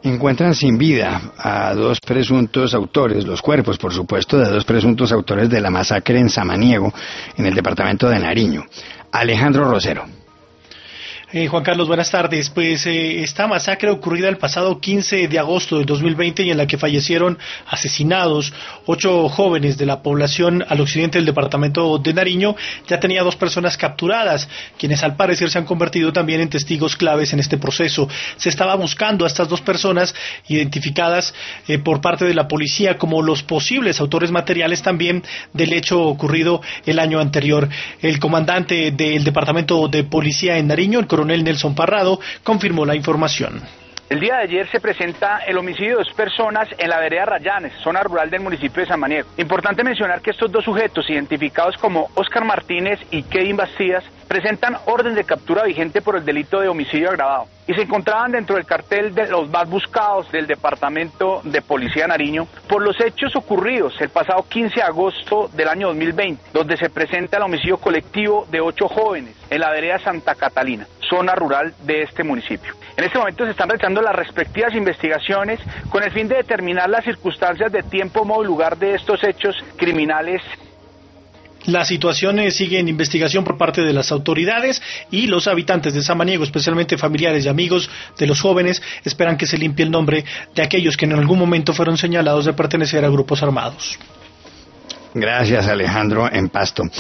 Encuentran sin vida a dos presuntos autores, los cuerpos, por supuesto, de dos presuntos autores de la masacre en Samaniego, en el departamento de Nariño. Alejandro Rosero. Juan Carlos, buenas tardes. Pues esta masacre ocurrida el pasado 15 de agosto del 2020 y en la que fallecieron asesinados 8 jóvenes de la población al occidente del departamento de Nariño, ya tenía 2 personas capturadas, quienes al parecer se han convertido también en testigos claves en este proceso. Se estaba buscando a estas 2 personas identificadas por parte de la policía como los posibles autores materiales también del hecho ocurrido el año anterior. El comandante del departamento de policía en Nariño, el coronel Nelson Parrado, confirmó la información. El día de ayer se presenta el homicidio de 2 personas en la vereda Rayanes, zona rural del municipio de Samaniego. Importante mencionar que estos 2 sujetos, identificados como Óscar Martínez y Kevin Bastidas, presentan orden de captura vigente por el delito de homicidio agravado y se encontraban dentro del cartel de los más buscados del departamento de policía de Nariño por los hechos ocurridos el pasado 15 de agosto del año 2020, donde se presenta el homicidio colectivo de 8 jóvenes en la vereda Santa Catalina, zona rural de este municipio. En este momento se están realizando las respectivas investigaciones con el fin de determinar las circunstancias de tiempo, modo y lugar de estos hechos criminales. La situación sigue en investigación por parte de las autoridades y los habitantes de Samaniego, especialmente familiares y amigos de los jóvenes, esperan que se limpie el nombre de aquellos que en algún momento fueron señalados de pertenecer a grupos armados. Gracias, Alejandro, en Pasto.